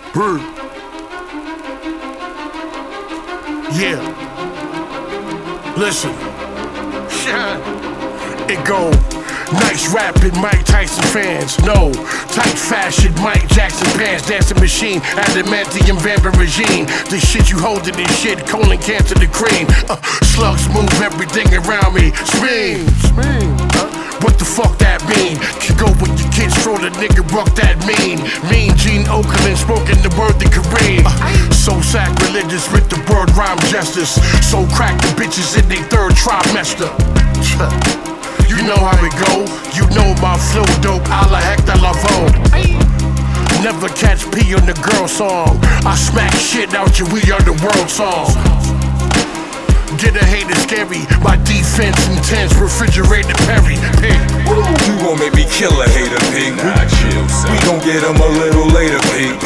Bird. Yeah. Listen. It go. Nice rapping, Mike Tyson fans. No, tight fashion, Mike Jackson pants. Dancing machine, adamantium vampire regime. The shit you holding this shit, colon cancer the cream. Slugs move everything around me. Scream. What the fuck that mean? Can go with your kids, throw the nigga rock that mean. Mean Gene Okerlund spoken the word the Kareem. So sacrilegious with the word rhyme justice. So crack the bitches in their third trimester. You know how it go. You know my flow dope. A la Hector Lavoe. Never catch P on the girl song. I smack shit out you. We are the world song. Get a hater scary. My defense intense. Refrigerator Perry. You gon' make me kill a hater, pig. We gon' get him a little later, pig.